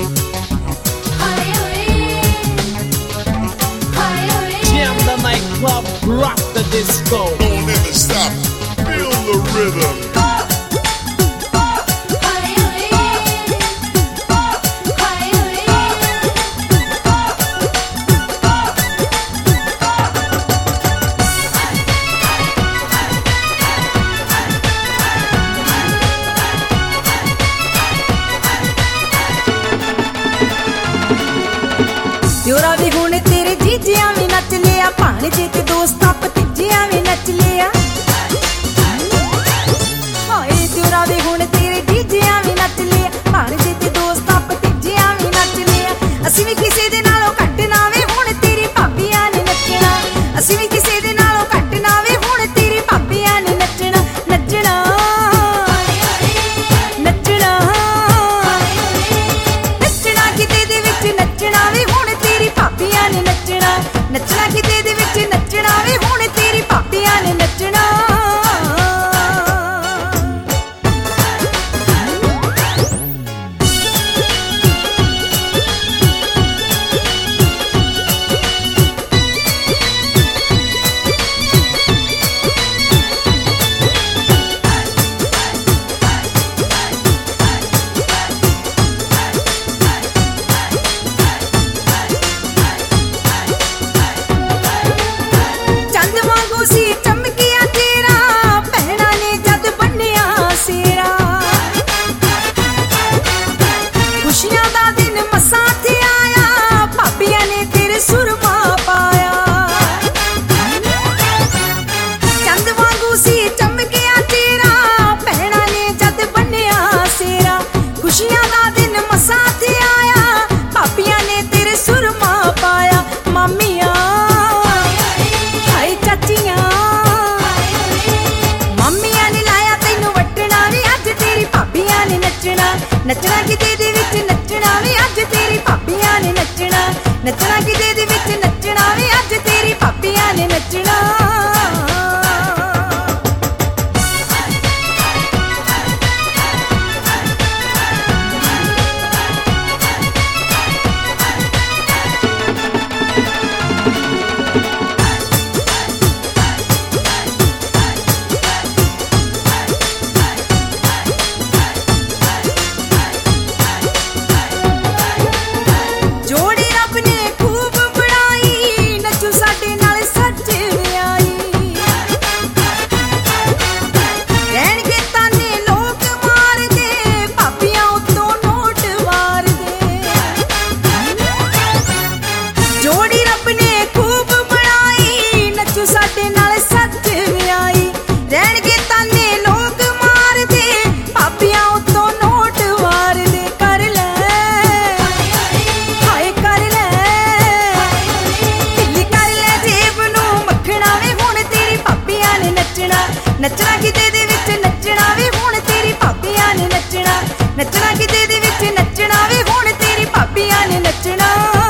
Jam the nightclub, rock the disco. Don't ever stop. Feel the rhythm. जोरा भी हुण तेरे जीजिया भी नच लिया, भाणजे ते दोस्तां भतीजिया भी नच लिया। हाय जोरा भी हुण तेरे जीजिया भी नच लिया, भाणजे ते दोस्तां भतीजिया भी नच लिया। असीं भी किसे दे नालों घट ना वे हुण तेरी भाबियां ने नचना, असीं भी किसे दे नालों घट ना वे हुण तेरी भाबियां ने नचना। नचना नचना नचना किते दे विच नचना वे हुण तेरी भाबियां ने नचना, नचना किते दे विच नचना वे हुण तेरी भाबियां ने नचना। चंद वांगू सी चमकिया तेरा, भैणा ने जद बन्निया सेरा। खुशियां दा दिन मसां ते आया, भाबियां ने तेरे सुरमा पाया। चंद वांगू सी चमकिया तेरा, भैणा ने जद बन्निया सेरा। खुशियां दा दिन मसां ते आया, भाबियां ने तेरे सुरमा पाया। मामियां हाय चाचियां, मामियां ने लाया तैनू वटना वे, अज तेरी भाबियां ने नचना। नचना किते दे विच नचना वे, अज तेरी भाबियां ने नचना, नचना किते दे विच नचना वे, अज तेरी भाबियां ने नचना। जोड़ी रब ने खूब बनाई, नचू साडे नाल सच विआई। रहणगे ताने लोक मारदे, भाबियां उत्तों नोट वारदे। जोड़ी रब ने खूब बनाई, नचू साडे नाल सच विआई। रहणगे ताने लोक मारदे, भाबियां उत्तों नोट वारदे। कर ले हाय कर ले, ढिल्ली कर ले जेब नूं मखना वे, हुण तेरी भाबियां ने नचना। नचना किते दे विच नचना वे, हुण तेरी भाबियां ने नचना, नचना किते दे विच नचना वे, हुण तेरी भाबियां ने नचना।